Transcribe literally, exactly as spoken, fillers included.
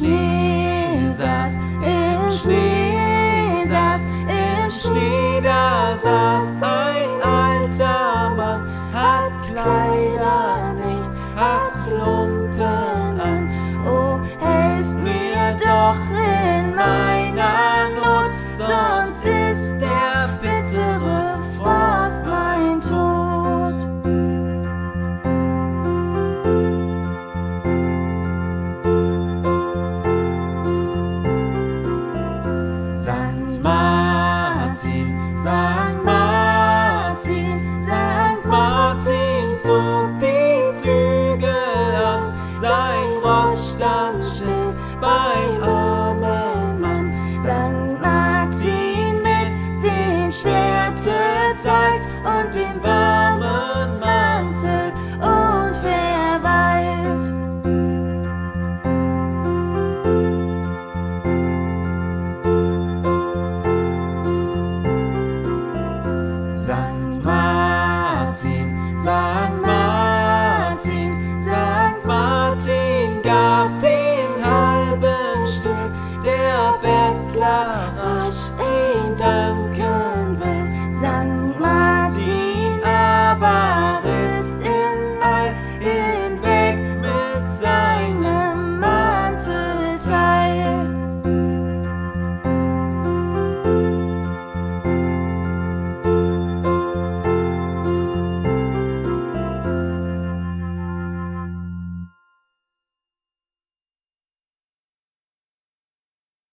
Schnee saß, im Schnee saß, im Schnee, da saß ein alter Mann, hat Kleider nicht, hat Lumpen an. Oh, helf mir doch in meiner Not, sonst ist der bittere Frost mein Tod. Sankt Martin, Sankt Martin, Sankt Martin zog die Zügel an, sein Ross stand still beim armen Mann. Sankt Martin mit dem Schwerte zeigt und dem warmen Mantel und verweilt. Sankt Martin, Sankt Martin, Sankt Martin gab den halben Stück, der Bettler rasch